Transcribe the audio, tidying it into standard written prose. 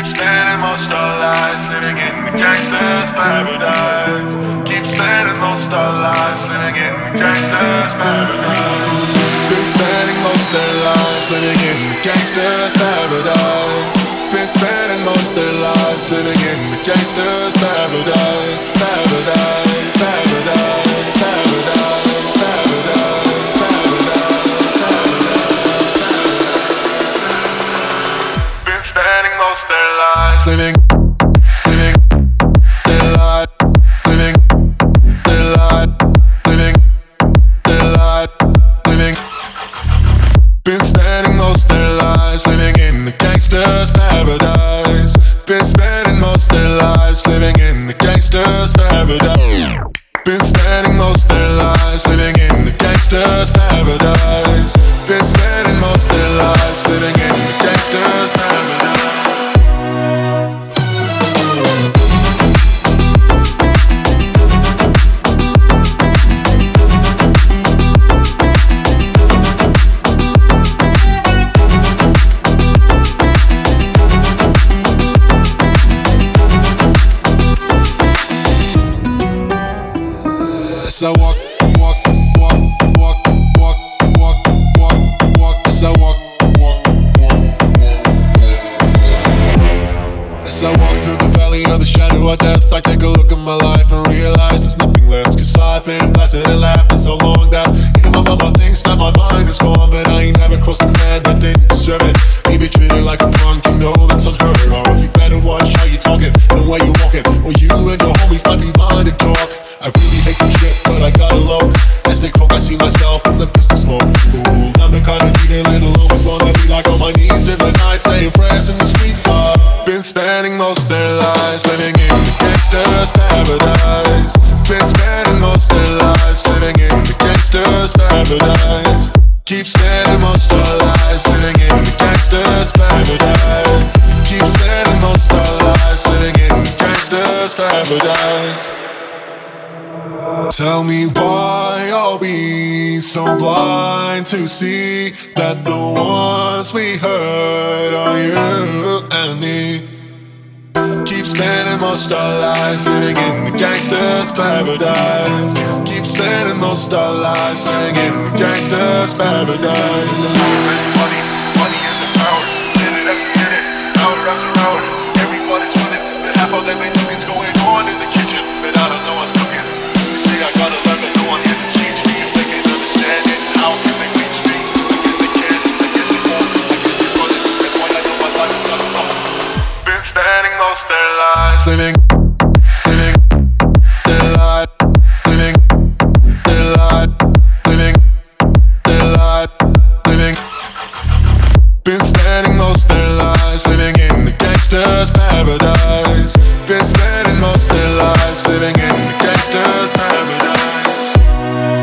spending most our lives living in the gangster's paradise. Keep spending most our lives living in the gangster's paradise. Been spending most their lives living in the gangster's paradise. Been spending most their lives living in the gangster's paradise. Paradise, paradise, paradise, paradise, paradise, paradise. Been spending most their lives living their life, living their life, living their life, living. Been spending most their lives living in the gangster's paradise. Been spending most their lives living in the gangster's paradise. Been spending most their lives living in the gangster's paradise. Been spending most their lives living in the gangster's paradise. As I walk, walk, walk, walk, walk, walk, walk, walk. As I walk, walk, walk, walk, walk. As I walk through the valley of the shadow of death, I take a look at my life and realize there's nothing left. Cause I've been blasted and laughing so long that even my mama thinks that my mind is gone. But I ain't never crossed a man that didn't deserve it. Me be treated like a punk, you know that's unheard of. You better watch how you talking and where you walking, or you and your homies might be lying to talk. I really hate the shit, but I gotta look. As they croak, I see myself in the pistol smoke. Ooh, I'm the kind of dude that little homies wanna be like on my knees in the night, saying prayers in the street. Been spending most their lives living in the gangster's paradise. Been spending most their lives living in the gangster's paradise. Keep spending most our lives living in the gangster's paradise. Keep spending most our lives living in the gangster's paradise. Tell me why are we so blind to see that the ones we hurt are you and me. Keep spending most our lives living in the gangster's paradise. Keep spending most our lives living in the gangster's paradise. Money, money is the power. Minute after minute, hour after hour. Everybody's running to half of everything is going on in the kitchen, but I don't know what's cooking. I got 11 going in to change me. If they can't understand it, how can they reach me? I guess they won't. I guess they run it. That's why I know my life is not fun. Been spending most their lives living their life, living their life, living their life, living. Been spending most their lives living in the gangster's paradise. Been spending most their lives living in the gangster's paradise.